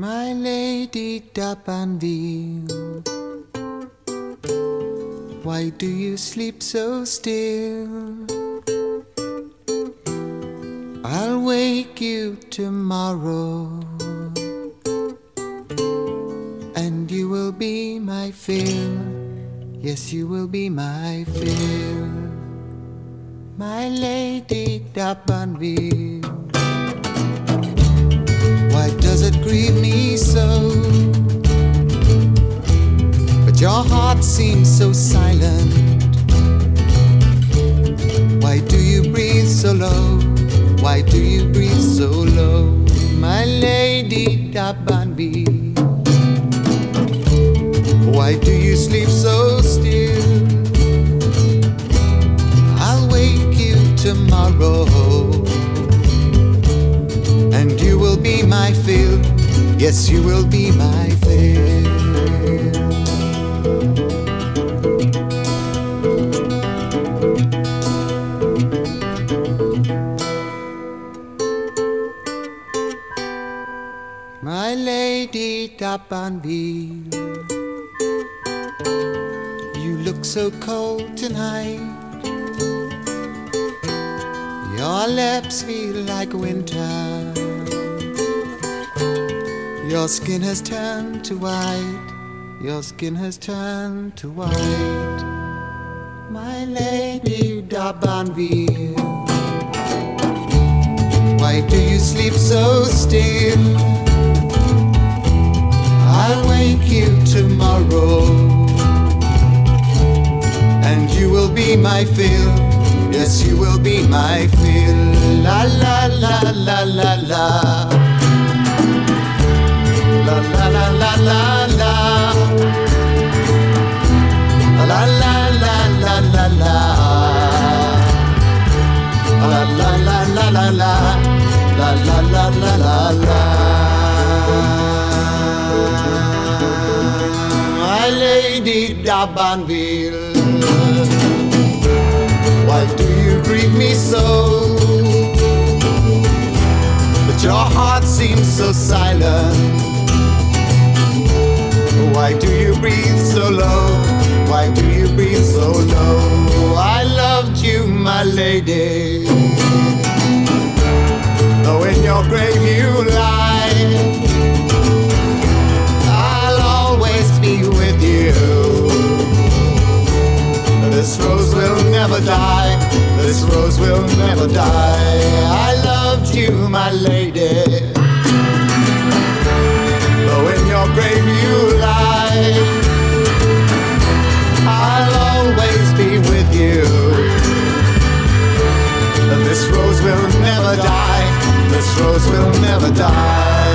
My lady D'Abanville, why do you sleep so still? I'll wake you tomorrow, and you will be my fill. Yes, you will be my fill. My lady D'Abanville, why does it grieve me so? But your heart seems so silent. Why do you breathe so low? Why do you breathe so low? My lady D'Abanville, why do you sleep so still? I'll wake you tomorrow, and you will be my fill. Yes, you will be my fill. My lady D'Abanville, you look so cold tonight. Your lips feel like winter. Your skin has turned to white. Your skin has turned to white. My lady D'Abanville, why do you sleep so still? I'll wake you tomorrow, and you will be my fill. Yes, you will be my fill. La la la la la la. La la la la la la. La la la la la la. La la la la la la. La la la la la la. My lady D'Abanville, why do you grieve me so? But your heart seems so silent. Why do you breathe so low? Why do you breathe so low? I loved you, my lady, though in your grave you lie, I'll always be with you. This rose will never die. This rose will never die. I loved you, my lady, though in your grave you lie, I'll always be with you. This rose will never die. This rose will never die.